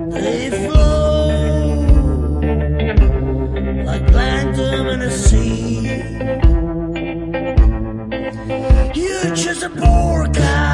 They flow like plankton in the sea. You're just a poor guy.